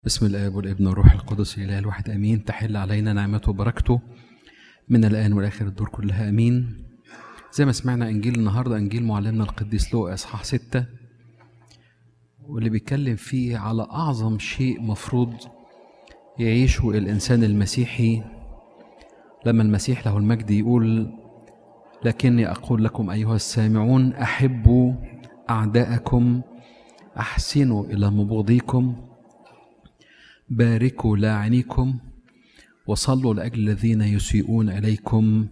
بسم الآب والابن والروح القدس الإله الواحد آمين. تحل علينا نعمته وبركته من الآن والآخر الدور كلها آمين. زي ما سمعنا إنجيل النهاردة إنجيل معلمنا القديس لوقا إصحاح 6، واللي بيتكلم فيه على أعظم شيء مفروض يعيشه الإنسان المسيحي لما المسيح له المجد يقول: لكني أقول لكم أيها السامعون أحبوا أعداءكم، أحسنوا إلى مبغضيكم، باركوا لاعنيكم، وصلوا لأجل الذين يسيئون إليكم.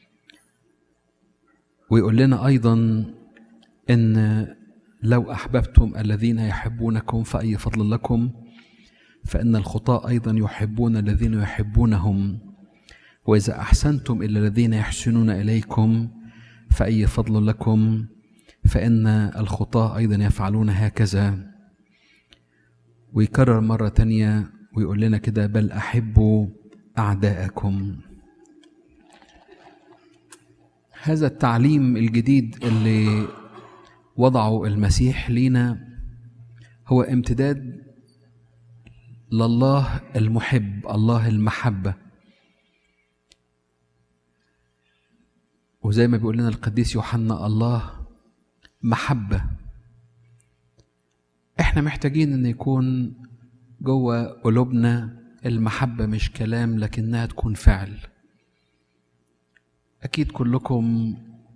ويقول لنا أيضا إن لو أحببتم الذين يحبونكم فأي فضل لكم، فإن الخطاة أيضا يحبون الذين يحبونهم، وإذا أحسنتم إلى الذين يحسنون إليكم فأي فضل لكم، فإن الخطاة أيضا يفعلون هكذا. ويكرر مرة تانية ويقول لنا كده: بل أحبوا أعداءكم. هذا التعليم الجديد اللي وضعه المسيح لينا هو امتداد لله المحب، الله المحبة. وزي ما بيقول لنا القديس يوحنا: الله محبة. احنا محتاجين ان يكون جوه قلوبنا المحبة مش كلام لكنها تكون فعل. اكيد كلكم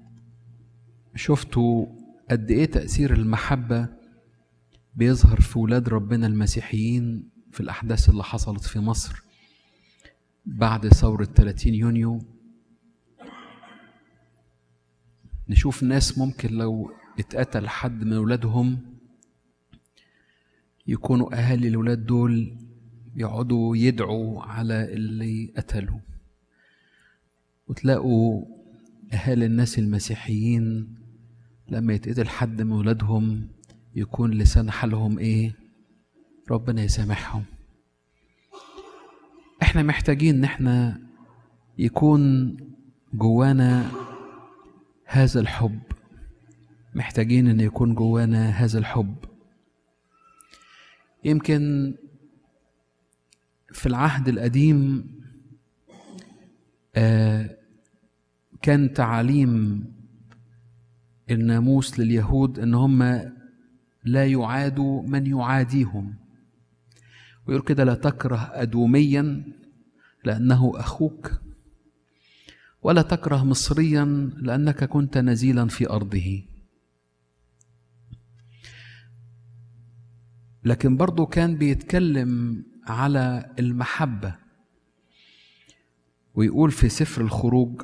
شفتوا قد ايه تأثير المحبة بيظهر في ولاد ربنا المسيحيين في الأحداث اللي حصلت في مصر بعد ثورة 30 يونيو. نشوف ناس ممكن لو اتقتل حد من ولادهم يكونوا أهالي الولاد دول يقعدوا يدعوا على اللي قتلوا، وتلاقوا أهالي الناس المسيحيين لما يتقتل حد من ولادهم يكون لسان حالهم إيه؟ ربنا يسامحهم. إحنا محتاجين إن إحنا يكون جوانا هذا الحب، محتاجين إن يكون جوانا هذا الحب. يمكن في العهد القديم كان تعاليم الناموس لليهود ان هم لا يعادوا من يعاديهم، ويقول كده: لا تكره أدوميا لأنه أخوك، ولا تكره مصريا لأنك كنت نزيلا في أرضه. لكن برضو كان بيتكلم على المحبة، ويقول في سفر الخروج،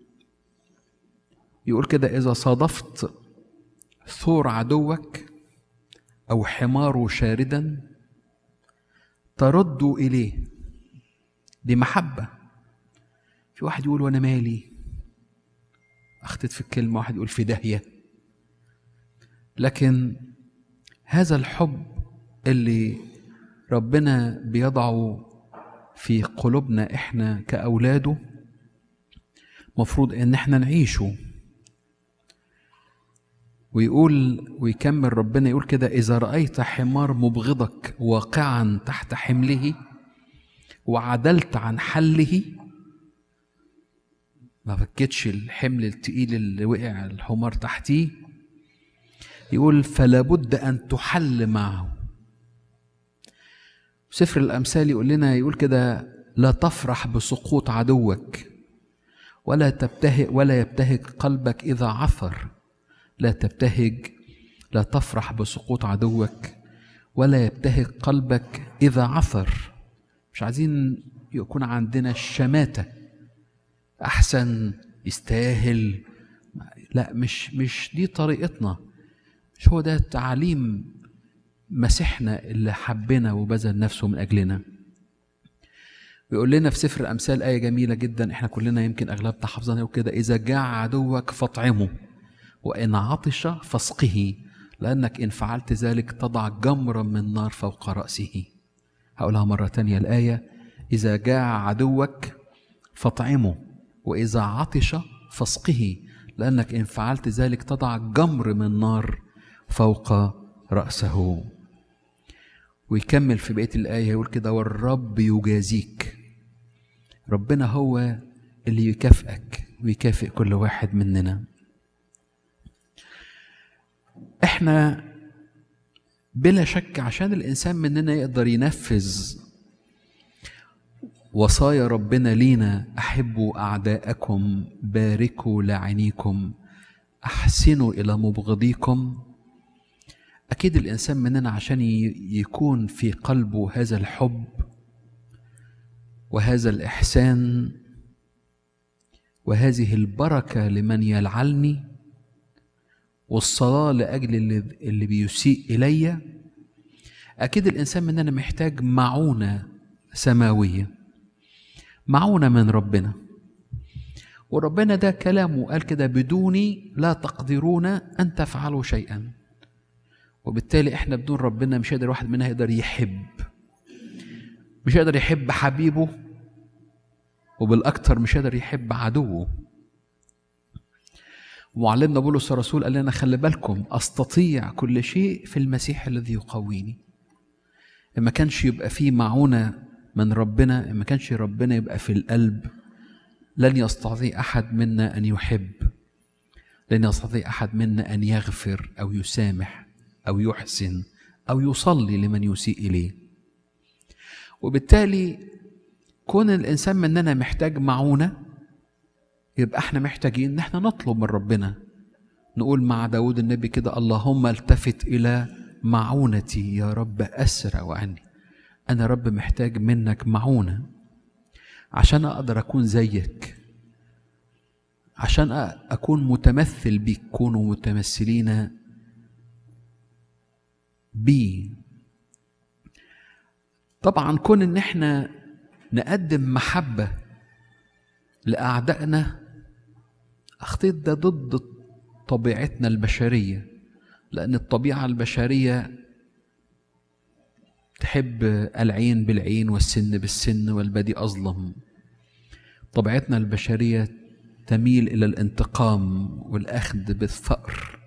يقول كده: إذا صادفت ثور عدوك أو حماره شاردا تردوا إليه. دي محبة. في واحد يقول: وأنا مالي، أخطئت في الكلمة، واحد يقول في داهية. لكن هذا الحب اللي ربنا بيضعه في قلوبنا إحنا كأولاده مفروض إن إحنا نعيشه. ويقول ويكمل ربنا يقول كده: إذا رأيت حمار مبغضك واقعا تحت حمله وعدلت عن حله، ما فكتش الحمل التقيل اللي وقع الحمار تحتيه، يقول: فلا بد أن تحل معه. سفر الأمثال يقول لنا، يقول كده: لا تفرح بسقوط عدوك ولا يبتهج قلبك إذا عثر. لا تبتهج، لا تفرح بسقوط عدوك ولا يبتهج قلبك إذا عثر. مش عايزين يكون عندنا الشماتة، أحسن، يستاهل. لا، مش دي طريقتنا، مش هو ده تعليم مسيحنا اللي حبنا وبذل نفسه من أجلنا. ويقول لنا في سفر الأمثال آية جميلة جدا، احنا كلنا يمكن أغلبنا حافظينها وكده: إذا جاع عدوك فاطعمه، وإن عطش فاسقه، لأنك إن فعلت ذلك تضع جمرا من نار فوق رأسه. هقولها مرة تانية الآية: إذا جاع عدوك فاطعمه، وإذا عطش فاسقه، لأنك إن فعلت ذلك تضع جمر من نار فوق رأسه. ويكمل في بقية الآية يقول كده: والرب يجازيك. ربنا هو اللي يكافئك ويكافئ كل واحد مننا. احنا بلا شك عشان الإنسان مننا يقدر ينفذ وصايا ربنا لينا: أحبوا أعداءكم، باركوا لاعنيكم، أحسنوا إلى مبغضيكم. أكيد الإنسان مننا عشان يكون في قلبه هذا الحب وهذا الإحسان وهذه البركة لمن يلعنني والصلاة لأجل اللي بيسيء إلي، أكيد الإنسان مننا محتاج معونة سماوية، معونة من ربنا. وربنا ده كلامه قال كده: بدوني لا تقدرون أن تفعلوا شيئا. وبالتالي احنا بدون ربنا مش قادر واحد مننا يقدر يحب، مش قادر يحب حبيبه، وبالأكثر مش قادر يحب عدوه. ومعلمنا بولس الرسول قال لنا: خلي بالكم، أستطيع كل شيء في المسيح الذي يقويني. إما كانش يبقى فيه معونة من ربنا، إما كانش ربنا يبقى في القلب، لن يستطيع أحد منا أن يحب، لن يستطيع أحد منا أن يغفر أو يسامح أو يحسن أو يصلي لمن يسيء إليه. وبالتالي كون الإنسان مننا محتاج معونة، يبقى احنا محتاجين ان احنا نطلب من ربنا. نقول مع داود النبي كده: اللهم التفت إلى معونتي يا رب، أسرع عني. أنا رب محتاج منك معونة عشان أقدر أكون زيك، عشان أكون متمثل بيك. كونوا متمثلين بي. طبعا كون ان احنا نقدم محبة لأعدائنا، أخطيت ده ضد طبيعتنا البشرية، لأن الطبيعة البشرية تحب العين بالعين والسن بالسن والبدي أظلم. طبيعتنا البشرية تميل إلى الانتقام والأخذ بالثأر.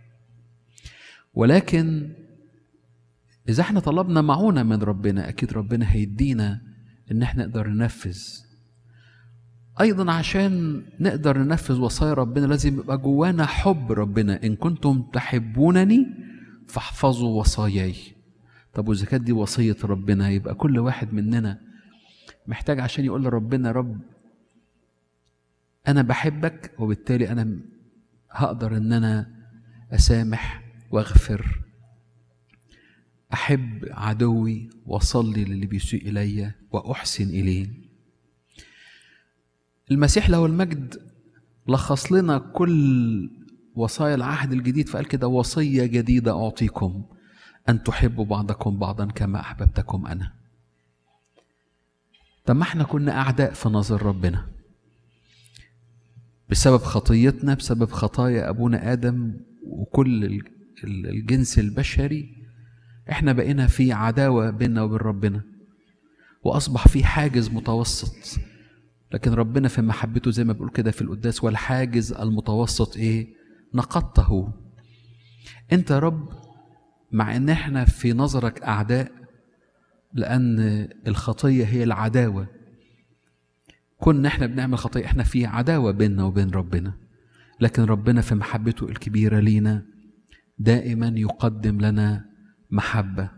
ولكن إذا احنا طلبنا معونة من ربنا، أكيد ربنا هيدينا إن احنا نقدر ننفذ. أيضا عشان نقدر ننفذ وصايا ربنا لازم يبقى جوانا حب ربنا. إن كنتم تحبونني فاحفظوا وصاياي. طب وإذا كانت دي وصية ربنا، يبقى كل واحد مننا محتاج عشان يقول لربنا: رب أنا بحبك، وبالتالي أنا هقدر إن أنا أسامح وأغفر، أحب عدوي وأصلي للي بيسيء إلي وأحسن إليه. المسيح له المجد لخص لنا كل وصايا العهد الجديد، فقال كده: وصية جديدة أعطيكم، أن تحبوا بعضكم بعضا كما أحببتكم أنا. طب ما احنا كنا أعداء في نظر ربنا بسبب خطيتنا، بسبب خطايا أبونا آدم وكل الجنس البشري. احنا بقينا في عداوة بيننا وبين ربنا، وأصبح في حاجز متوسط. لكن ربنا في محبته زي ما بيقول كده في القداس: والحاجز المتوسط ايه؟ نقضته. انت يا رب مع ان احنا في نظرك اعداء، لان الخطية هي العداوة. كنا احنا بنعمل خطية، احنا في عداوة بيننا وبين ربنا، لكن ربنا في محبته الكبيرة لينا دائما يقدم لنا محبة.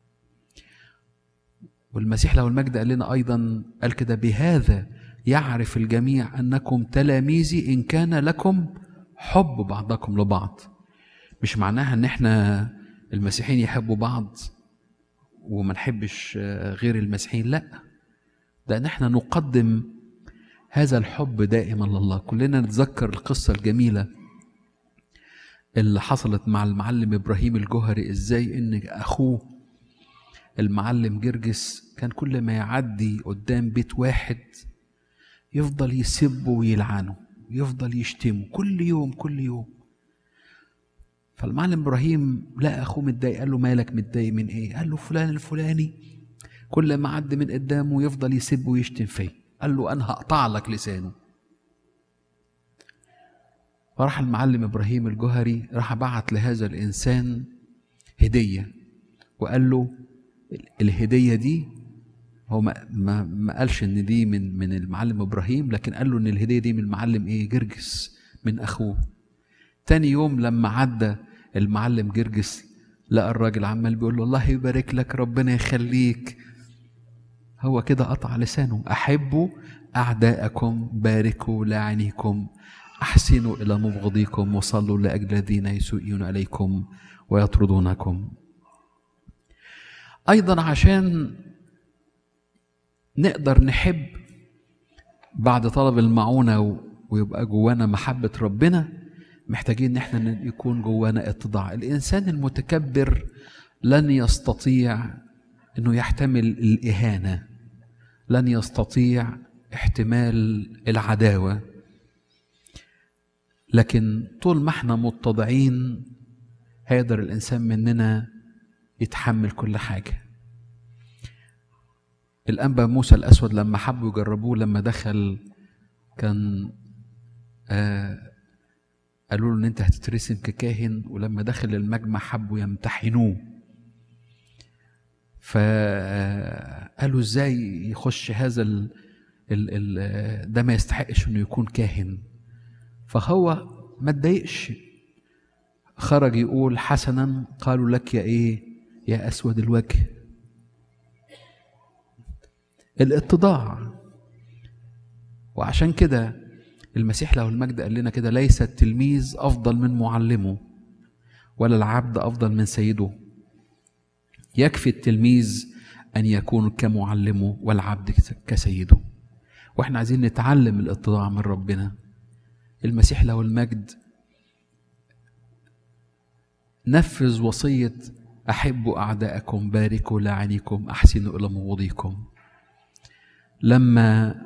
والمسيح له المجد قال لنا أيضا، قال كده: بهذا يعرف الجميع أنكم تلاميذي إن كان لكم حب بعضكم لبعض. مش معناها أن احنا المسيحيين يحبوا بعض وما نحبش غير المسيحيين، لا، ده ان احنا نقدم هذا الحب دائما لله. كلنا نتذكر القصة الجميلة اللي حصلت مع المعلم إبراهيم الجوهري، ازاي ان اخوه المعلم جرجس كان كل ما يعدي قدام بيت واحد يفضل يسبه ويلعنه، يفضل يشتمه كل يوم كل يوم. فالمعلم إبراهيم لقى أخوه متضايق، قال له: مالك متضايق من إيه؟ قال له: فلان الفلاني كل ما عد من قدامه يفضل يسب ويشتم فيه. قال له: أنا هقطع لك لسانه. فراح المعلم إبراهيم الجوهري راح بعت لهذا الإنسان هدية، وقال له: الهدية دي هو ما قالش ان دي من المعلم ابراهيم، لكن قال له ان الهدية دي من المعلم جرجس من اخوه. تاني يوم لما عدى المعلم جرجس لقى الراجل عمال بيقول له الله يبارك لك، ربنا يخليك. هو كده قطع لسانه. احبوا اعداءكم، باركوا لاعنيكم، احسنوا الى مبغضيكم، وصلوا لاجل الذين يسيئون اليكم ويطردونكم. ايضا عشان نقدر نحب بعد طلب المعونة ويبقى جوانا محبة ربنا، محتاجين ان احنا يكون جوانا اتضاع. الانسان المتكبر لن يستطيع انه يحتمل الاهانة، لن يستطيع احتمال العداوة. لكن طول ما احنا متضعين هيقدر الانسان مننا يتحمل كل حاجة. الأنبا موسى الأسود لما حبوا يجربوه، لما دخل كان قالوا له ان انت هتترسم ككاهن، ولما دخل المجمع حبوا يمتحنوه، فقالوا ازاي يخش هذا ده ما يستحقش انه يكون كاهن. فهو ما اتضايقش، خرج يقول حسنا قالوا لك يا أسود الوجه. الاتضاع. وعشان كده المسيح له المجد قال لنا كده: ليس التلميذ أفضل من معلمه، ولا العبد أفضل من سيده. يكفي التلميذ أن يكون كمعلمه، والعبد كسيده. وإحنا عايزين نتعلم الاتضاع من ربنا. المسيح له المجد نفذ وصية أحبوا أعداءكم، باركوا لاعنيكم، أحسنوا إلى مبغضيكم. لما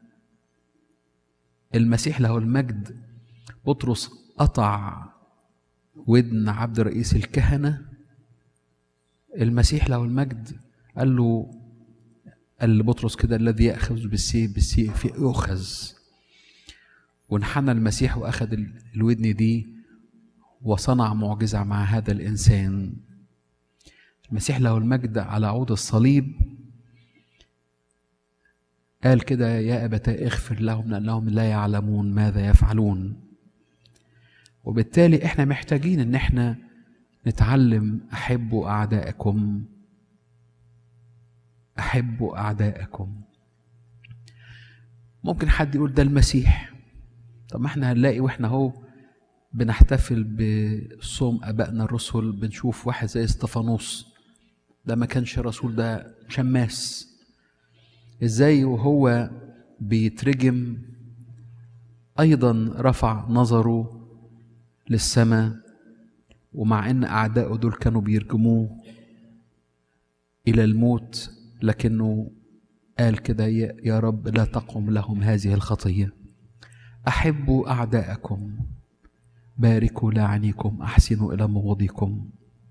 المسيح له المجد بطرس قطع ودن عبد رئيس الكهنة، المسيح له المجد قال لبطرس كده: الذي يأخذ بالسيف يؤخذ. وانحنى المسيح وأخذ الودن دي وصنع معجزة مع هذا الإنسان. المسيح له المجد على عود الصليب قال كده: يا أبتاه اغفر لهم لأنهم لا يعلمون ماذا يفعلون. وبالتالي احنا محتاجين ان احنا نتعلم أحبوا أعداءكم، أحبوا أعداءكم. ممكن حد يقول ده المسيح. طب ما احنا هنلاقي واحنا هو بنحتفل بصوم أبائنا الرسل بنشوف واحد زي استفانوس، ده ما كانش رسول، ده شماس. ازاي وهو بيترجم ايضا رفع نظره للسماء، ومع ان اعدائه دول كانوا بيرجموه الى الموت، لكنه قال كده: يا رب لا تقم لهم هذه الخطية. احبوا اعداءكم، باركوا لاعنيكم، احسنوا الى مبغضيكم.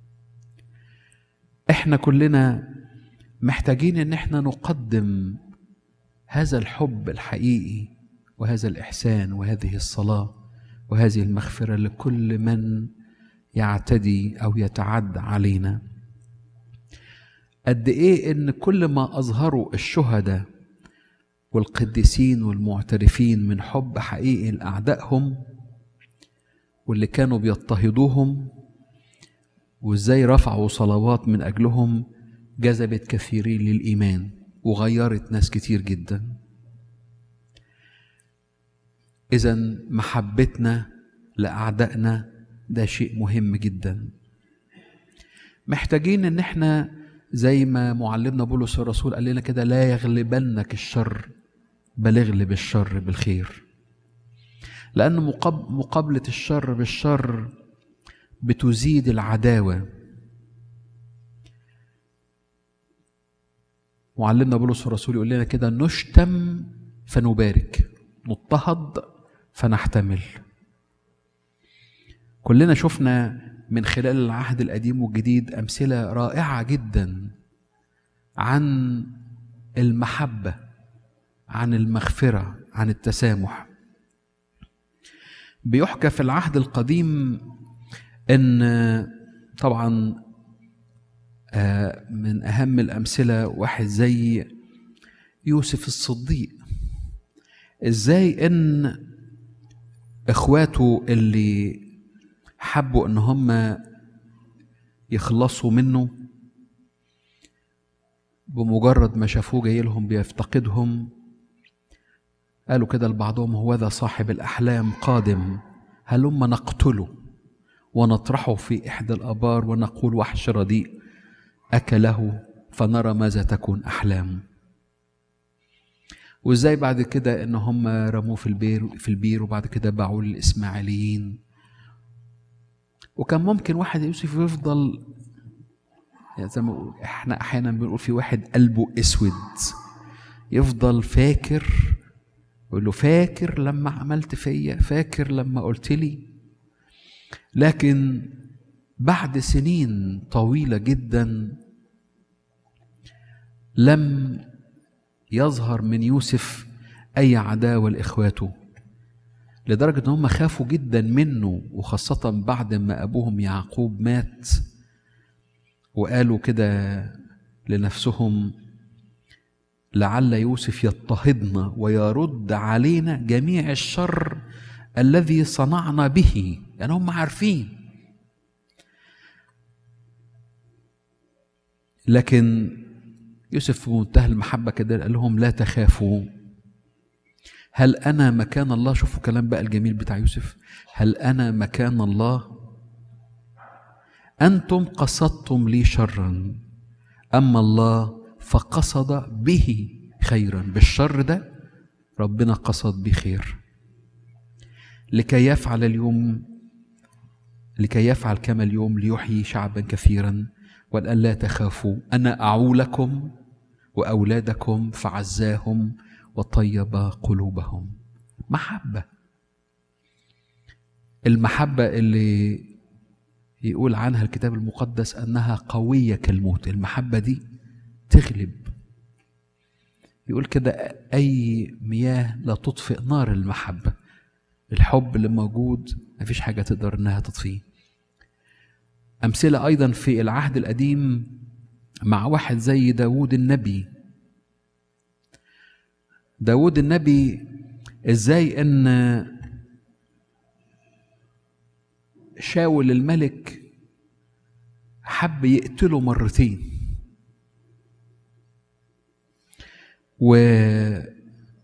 احنا كلنا محتاجين ان احنا نقدم هذا الحب الحقيقي وهذا الإحسان وهذه الصلاة وهذه المغفرة لكل من يعتدي أو يتعدى علينا. قد إيه إن كل ما أظهروا الشهداء والقديسين والمعترفين من حب حقيقي لأعدائهم واللي كانوا بيضطهدوهم، وإزاي رفعوا صلوات من أجلهم، جذبت كثيرين للإيمان وغيرت ناس كتير جدا. إذن محبتنا لأعدائنا ده شيء مهم جدا. محتاجين إن احنا زي ما معلمنا بولس الرسول قال لنا كده: لا يغلبنك الشر بل اغلب الشر بالخير. لأن مقابلة الشر بالشر بتزيد العداوة. معلمنا بولس الرسول يقول لنا كده: نشتم فنبارك، نضطهد فنحتمل. كلنا شفنا من خلال العهد القديم والجديد أمثلة رائعة جدا عن المحبة، عن المغفرة، عن التسامح. بيحكى في العهد القديم ان طبعا من أهم الأمثلة واحد زي يوسف الصديق، إزاي إن إخواته اللي حبوا إن هم يخلصوا منه بمجرد ما شافوه جاي لهم بيفتقدهم قالوا كده لبعضهم: هو ذا صاحب الأحلام قادم، هلما نقتله ونطرحه في إحدى الآبار ونقول وحش رديء أكله فنرى ماذا تكون أحلام. وإزاي بعد كده إن هم رموه في البير وبعد كده باعوه للإسماعيليين. وكان ممكن واحد يوسف يفضل، يعني زي ما احنا أحيانا بنقول في واحد قلبه أسود، يفضل فاكر، يقول له: فاكر لما عملت فيا، فاكر لما قلت لي. لكن بعد سنين طويلة جدا لم يظهر من يوسف أي عداوة لإخواته، لدرجة أنهم خافوا جدا منه، وخاصة بعد ما أبوهم يعقوب مات، وقالوا كده لنفسهم: لعل يوسف يضطهدنا ويرد علينا جميع الشر الذي صنعنا به. يعني هم عارفين. لكن يوسف في منتهى المحبة كده قال لهم: لا تخافوا، هل أنا مكان الله؟ شوفوا كلام بقى الجميل بتاع يوسف: هل أنا مكان الله؟ أنتم قصدتم لي شرا، أما الله فقصد به خيرا. بالشر ده ربنا قصد به خير، لكي يفعل كما اليوم ليحيي شعبا كثيرا. وقال: لا تخافوا، أنا أعولكم وأولادكم، فعزاهم وطيب قلوبهم. محبة، المحبة اللي يقول عنها الكتاب المقدس أنها قوية كالموت. المحبة دي تغلب. يقول كده: أي مياه لا تطفئ نار المحبة. الحب اللي موجود مفيش حاجة تقدر أنها تطفيه. أمثلة أيضا في العهد القديم مع واحد زي داود النبي. داود النبي إزاي أن شاول الملك حب يقتله مرتين، وفي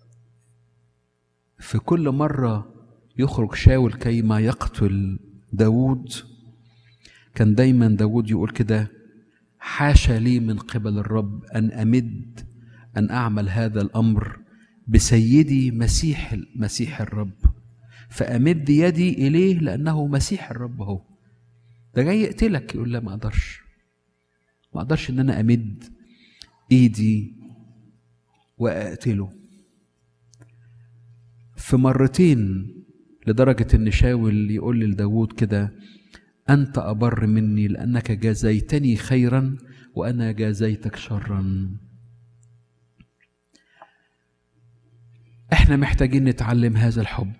كل مرة يخرج شاول كيما يقتل داود كان دايما داود يقول كده: حاشا لي من قبل الرب أن أعمل هذا الأمر بسيدي مسيح الرب، فأمد يدي إليه لأنه مسيح الرب. هو ده جاي يقتلك. يقول: لا، ما أقدرش إن أنا أمد إيدي وأقتله. في مرتين، لدرجة إن شاول يقول لداود كده: أنت أبر مني لأنك جازيتني خيرا وأنا جازيتك شرا. احنا محتاجين نتعلم هذا الحب.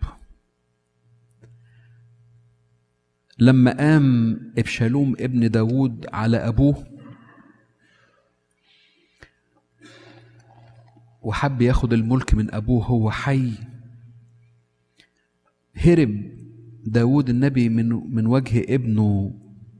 لما قام أبشالوم ابن داود على أبوه وحب ياخد الملك من أبوه هو حي، هرب داود النبي من وجه ابنه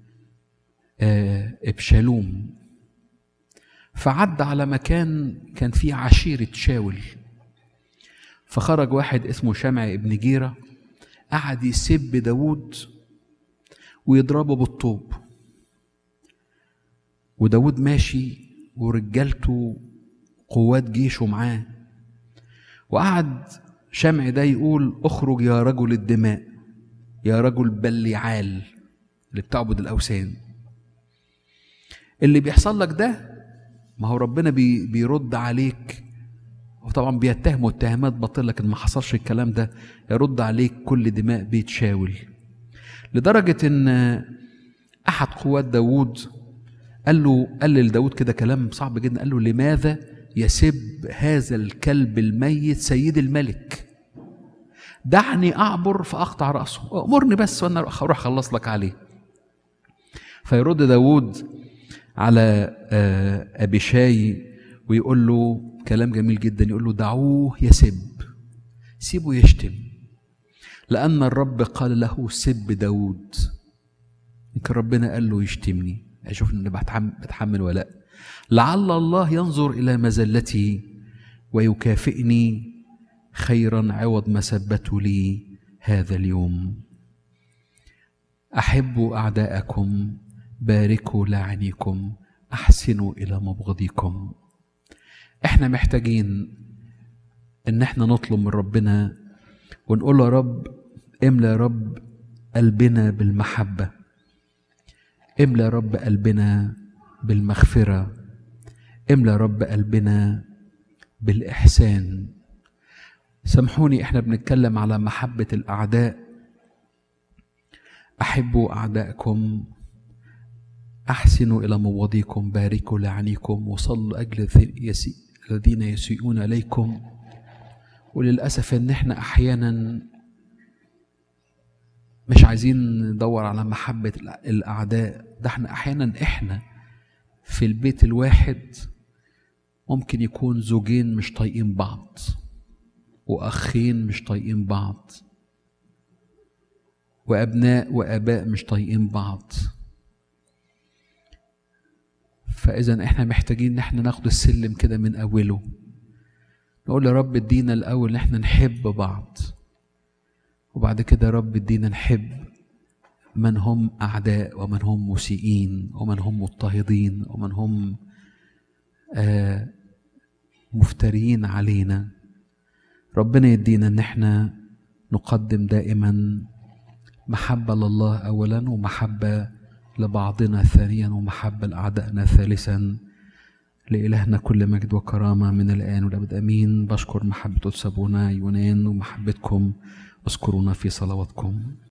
أبشالوم، فعد على مكان كان فيه عشيرة شاول، فخرج واحد اسمه شمع ابن جيرة قعد يسب داود ويضربه بالطوب، وداود ماشي ورجالته قوات جيشه معاه، وقعد شمع ده يقول: اخرج يا رجل الدماء، يا رجل بليعال اللي بتعبد الأوثان. اللي بيحصل لك ده ما هو ربنا بيرد عليك، وطبعا بيتهموا اتهامات باطله، لكن ما حصلش الكلام ده. يرد عليك كل دماء بيت شاول. لدرجة ان احد قوات داود قال لداود كده كلام صعب جدا، قال له: لماذا يسب هذا الكلب الميت سيد الملك؟ دعني اعبر فاقطع رأسه، امرني بس وانا اروح اخلص لك عليه. فيرد داود على أبيشاي ويقول له كلام جميل جدا، يقول له دعوه يسب، سيبه يشتم، لأن الرب قال له سب داود. يمكن ربنا قال له يشتمني، أشوف إني بتحمل ولا لعل الله ينظر إلى مزلتي ويكافئني خيرا عوض ما سبته لي هذا اليوم. أحبوا أعداءكم، باركوا لاعنيكم، أحسنوا إلى مبغضيكم. إحنا محتاجين إن إحنا نطلب من ربنا ونقول يا رب املأ يا رب قلبنا بالمحبة، املأ يا رب قلبنا بالمغفرة، املأ يا رب قلبنا بالإحسان. سامحوني إحنا بنتكلم على محبة الأعداء. أحبوا أعداءكم، أحسنوا إلى مبغضيكم، باركوا لاعنيكم، وصلوا أجل الذين يسيئون إليكم. وللأسف إن إحنا أحيانا مش عايزين ندور على محبة الأعداء. ده إحنا أحيانا في البيت الواحد ممكن يكون زوجين مش طايقين بعض، وأخين مش طايقين بعض، وأبناء وآباء مش طايقين بعض. فإذا إحنا محتاجين إن إحنا ناخد السلم كده من أوله، نقول يا رب ادينا الأول إن إحنا نحب بعض، وبعد كده يا رب ادينا نحب من هم أعداء ومن هم مسيئين ومن هم مضطهدين ومن هم مفترين علينا. ربنا يدينا إن إحنا نقدم دائما محبة لله أولا، ومحبة لبعضنا ثانيا، ومحبة لأعدائنا ثالثا. لإلهنا كل مجد وكرامة من الآن والأبد آمين. بشكر محبة أبونا يونان ومحبتكم، اذكرونا في صلواتكم.